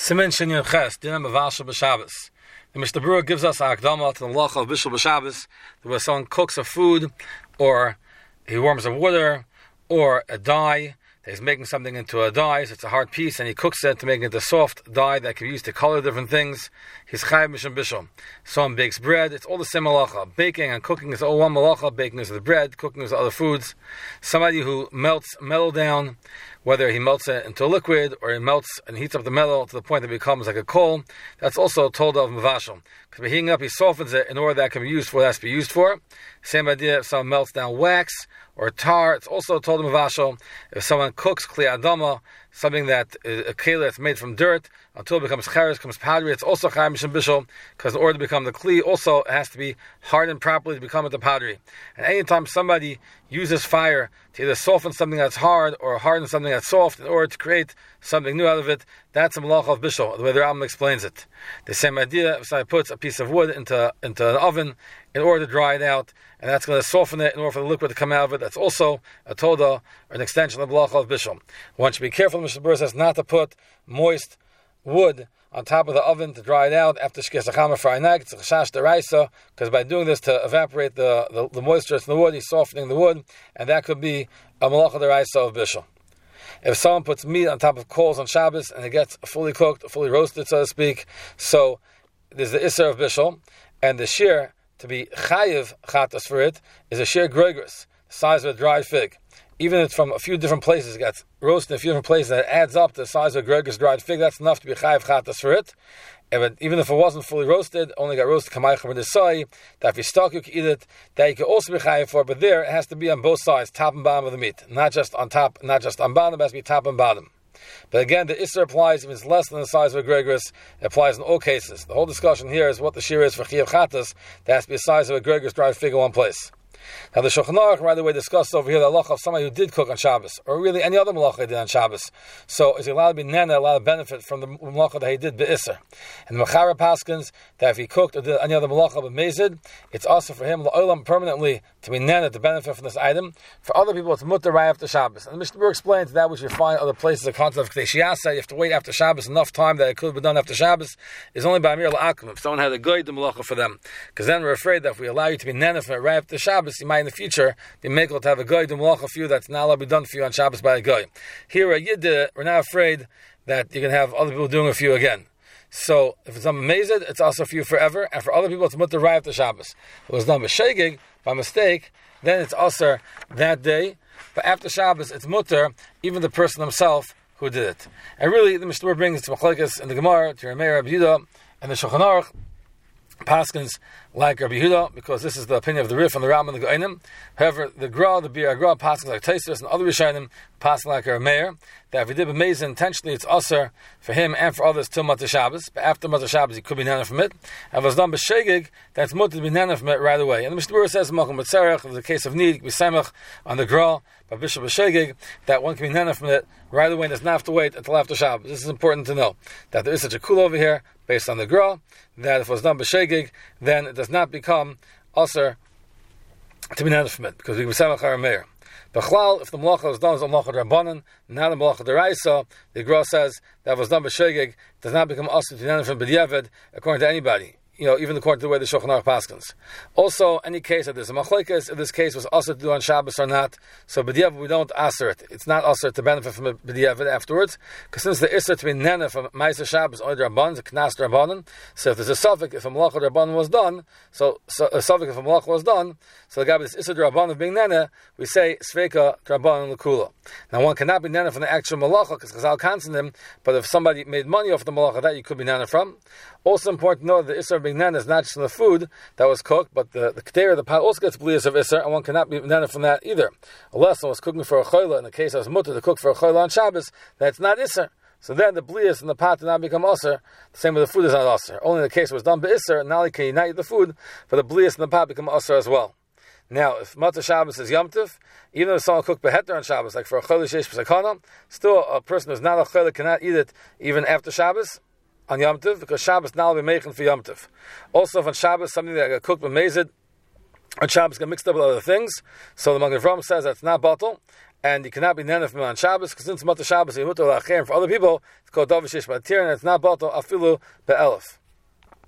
Simen Shinyan Ches, Dinam Mavashal B'Shabbos. The Mishnah Berurah gives us a Akdama to the Malacha of Bishul B'Shabbos, where someone cooks a food, or he warms a water, or a dye. He's making something into a dye, so it's a hard piece, and he cooks it to make it into soft dye that can be used to color different things. He's chayav mishum bishul. Someone bakes bread, it's all the same malacha. Baking and cooking is all one malacha. Baking is the bread, cooking is the other foods. Somebody who melts metal down, whether he melts it into a liquid, or he melts and heats up the metal to the point that it becomes like a coal, that's also told of mavashal. Because by heating up, he softens it in order that it can be used for what it has to be used for. Same idea if someone melts down wax or tar, it's also told of mavashal. If someone cooks kli adama, something that a keli that's made from dirt, until it becomes chayrus, becomes powdery, it's also chayav mishum bishul, because in order to become the kli, also it has to be hardened properly to become the powdery. And anytime somebody uses fire to either soften something that's hard or harden something that's soft in order to create something new out of it, that's a malacha of bishul, the way the Rambam explains it. The same idea, if somebody puts a piece of wood into an oven in order to dry it out, and that's going to soften it in order for the liquid to come out of it, that's also a toda, or an extension of the malacha of bishul. One should be careful, the Mishnah Berurah says, not to put moist wood on top of the oven to dry it out after shkis achama Friday night. It's a chashash deraisa, because by doing this to evaporate the moisture in the wood, he's softening the wood, and that could be a malacha deraisa of bishul. If someone puts meat on top of coals on Shabbos and it gets fully cooked, fully roasted, so to speak, so there's the isser of bishul, and the shear to be chayiv chatas for it is a shear gregris, the size of a dried fig. Even if it's from a few different places, it gets roasted in a few different places, that adds up to the size of a gregris dried fig, that's enough to be chayiv chatas for it. Even if it wasn't fully roasted, only got roasted kamaycha with the soy, that if you're stuck, you can eat it, that you can also be chayiv for, but there it has to be on both sides, top and bottom of the meat. Not just on top, not just on bottom, it has to be top and bottom. But again, the Isser applies if it's less than the size of a gregris. It applies in all cases. The whole discussion here is what the shear is for Chiyav Chatas. That has to be the size of a gregris dried fig in one place. Now the Shulchan Aruch, right away, discussed over here the halacha of somebody who did cook on Shabbos, or really any other malacha he did on Shabbos. So is he allowed to be nana, allowed to benefit from the malacha that he did be'isser? And the Mechara paskins that if he cooked or did any other malacha b'mezid, it's also for him la'olam permanently to be nana, to benefit from this item. For other people, it's mutter right after Shabbos. And the Mishnah Berurah explains that which you find other places, the concept of K'dei Shiyasa, you have to wait after Shabbos enough time that it could be done after Shabbos, is only by Amir La'akim, if someone had a guide, the malacha for them. Because then we're afraid that if we allow you to be nana from it right after Shabbos, you might in the future be makel to have a guy do malacha for you that's not allowed to be done for you on Shabbos by a guy. Here, a yid, we're not afraid that you can have other people doing it for you again. So, if it's done b'mezid, it's also for you forever, and for other people, it's mutter right after Shabbos. If it was done b'shegig, by mistake, then it's also that day, but after Shabbos, it's mutter, even the person himself who did it. And really, the Mishnah brings to Machlekes in the Gemara, to Ramei Rabbi Yehuda, and the Shulchan Aruch, paskins like Rabbi Yehuda, because this is the opinion of the Rif and the Ram and the Goinim. However, the Gra, the Bir Gra, paskins like Taisus and other Rishonim, paskins like Rabbi Meir, that if he did b'mezid intentionally, it's usher for him and for others till Matzah Shabbos. But after Matzah Shabbos, he could be nana from it. And if it was done b'shegig, that's mutter to be nana from it right away. And the Mishnah Berurah says, Malchum B'tzarech, if the case of need, be samech on the Gra, by Bishul b'shegig, that one can be nana from it right away and does not have to wait until after Shabbos. This is important to know, that there is such a kula over here, based on the Gra, that if it was done b'shegig, then it does not become usher to be nana from it, because we can be samech our Meir. B'chlal, if the malacha was done as a malacha d'Rabbanan, not a malacha d'Oraisa, the Gra says that was done b'shegig, does not become usher to be nana from b'diavad, according to anybody. Even according to the way the Shulchan Aruch paskins. Also, any case that there's a machlekes, if this case was also to do on Shabbos or not, so b'diavad we don't aser it. It's not aser to benefit from it b'diavad afterwards, because since the isser to be nana from Ma'aser Shabbos or Rabban, the Knas Rabbanan, so if there's a suffix, if a malacha Rabbanan was done, so a suffix if a malacha was done, so the guy with this isser Rabbanan of being nana, we say Sveika Rabbanan L'Kula. Now one cannot be nana from the actual malacha, because Chazal cancel them, but if somebody made money off the malacha, that you could be nana from. Also important to know that the isser of being nana is not just from the food that was cooked, but the ketera, the pot, also gets blias of isser, and one cannot be nana from that either. Unless one was cooking for a chayla, in the case I was mutter to cook for a chayla on Shabbos, that's not isser. So then the blias in the pot did not become usser. The same with the food is not usser. Only in the case it was done by isser, not only can you not eat the food, but the blias in the pot become usser as well. Now, if Matzah Shabbos is Yom Tov, even if someone cooked beheter on Shabbos, like for a chayla sheish b'sakana, still a person who's not a chayla cannot eat it even after Shabbos on Yom Tov, because Shabbos now will be making for Yom Tov. Also, if on Shabbos something that got cooked b'mezid on Shabbos got mixed up with other things, so the Magen Avraham says that's not bottle, and you cannot be nenef on Shabbos, because since Mata Shabbos, you mutar la'acherim for other people, it's called Davishish Matir, and it's not Bato Afilu Be'elef.